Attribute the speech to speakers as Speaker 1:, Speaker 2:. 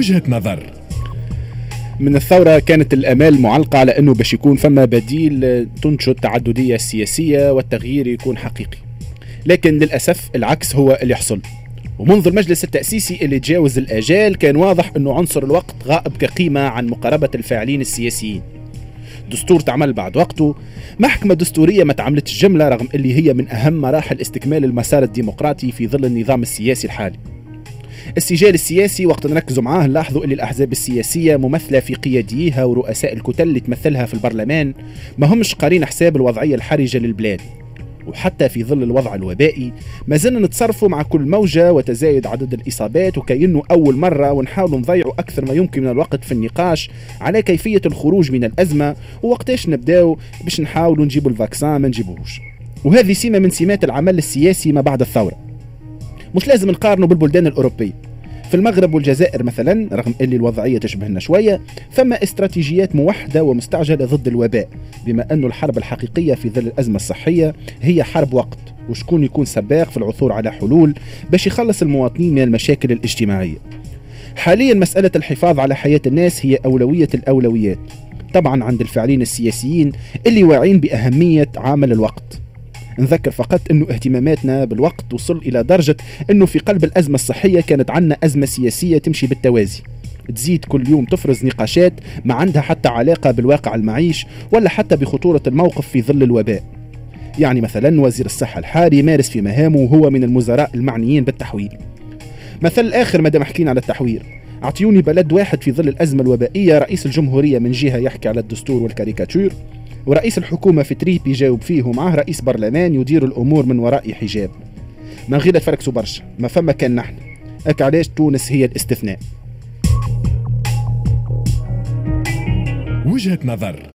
Speaker 1: وجهة نظر.
Speaker 2: من الثورة كانت الأمال معلقة على أنه باش يكون فما بديل تنشط التعددية السياسية والتغيير يكون حقيقي، لكن للأسف العكس هو اللي يحصل. ومنذ المجلس التأسيسي اللي تجاوز الآجال كان واضح أنه عنصر الوقت غائب كقيمة عن مقاربة الفاعلين السياسيين. دستور تعمل بعد وقته، محكمة دستورية ما تعملتش جملة رغم اللي هي من أهم مراحل استكمال المسار الديمقراطي في ظل النظام السياسي الحالي. السجال السياسي وقت نركزوا معاه نلاحظوا أن الأحزاب السياسية ممثلة في قياديها ورؤساء الكتل اللي تمثلها في البرلمان ما همش قارين حساب الوضعية الحرجة للبلاد. وحتى في ظل الوضع الوبائي ما زلنا نتصرفوا مع كل موجة وتزايد عدد الإصابات وكأنه أول مرة، ونحاول نضيعوا أكثر ما يمكن من الوقت في النقاش على كيفية الخروج من الأزمة ووقتاش نبداو باش نحاولوا نجيبوا الفاكسان ما نجيبوهوش. وهذه سمة من سمات العمل السياسي ما بعد الثورة. مش لازم نقارنوا بالبلدان الأوروبية. في المغرب والجزائر مثلا رغم اللي الوضعية تشبهنا شوية فما استراتيجيات موحدة ومستعجلة ضد الوباء، بما أنه الحرب الحقيقية في ظل الأزمة الصحية هي حرب وقت، وشكون يكون سباق في العثور على حلول باش يخلص المواطنين من المشاكل الاجتماعية. حاليا مسألة الحفاظ على حياة الناس هي أولوية الأولويات، طبعا عند الفاعلين السياسيين اللي واعين بأهمية عامل الوقت. نذكر فقط أنه اهتماماتنا بالوقت وصل إلى درجة أنه في قلب الأزمة الصحية كانت عنا أزمة سياسية تمشي بالتوازي، تزيد كل يوم تفرز نقاشات ما عندها حتى علاقة بالواقع المعيش ولا حتى بخطورة الموقف في ظل الوباء. يعني مثلا وزير الصحة الحالي يمارس في مهامه وهو من المزراء المعنيين بالتحويل. مثل الآخر مدام حكينا على التحوير، اعطيوني بلد واحد في ظل الأزمة الوبائية رئيس الجمهورية من جهة يحكي على الدستور والكاريكاتير، ورئيس الحكومة في تريب يجاوب فيه ومعه رئيس برلمان يدير الأمور من وراء حجاب. ما غير تفركسوا برشا، ما فما كان نحن أك علاش تونس هي الاستثناء.
Speaker 1: وجهة نظر.